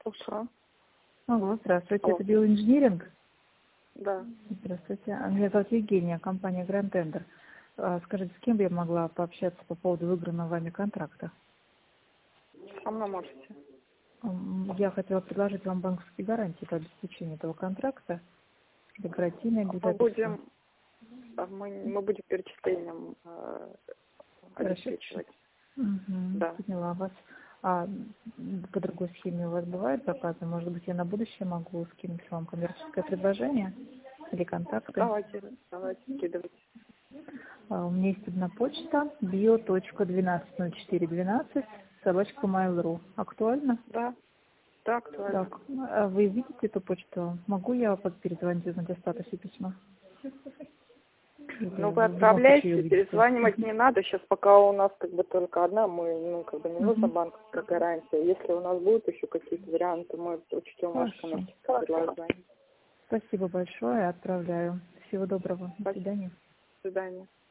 Слушаю. Алло, здравствуйте, Алло. это биоинжиниринг? Да. Здравствуйте, меня зовут Евгения, компания Grand Tender. Скажите, с кем бы я могла пообщаться по поводу выигранного вами контракта? Со мной можете. Я хотела предложить вам банковские гарантии по обеспечению этого контракта, гарантийные обязательства. Мы будем перечислением обеспечивать. Да. Поняла вас. А по другой схеме у вас бывают заказы? Может быть, я на будущее могу скинуть вам коммерческое предложение или контакты? Давайте, скидывайте. У меня есть одна почта bio.120412 @mail.ru. Актуально? Да, актуально. Так, а вы видите эту почту? Могу я перезвонить, узнать о статусе письма? Ну, вы отправляете, перезванивать не надо. Сейчас пока у нас только одна, не нужна банковская гарантия. Если у нас будут еще какие-то варианты, мы учтем ваше коммерческое предложение. Спасибо большое, отправляю. Всего доброго. До Спасибо. свидания. До свидания.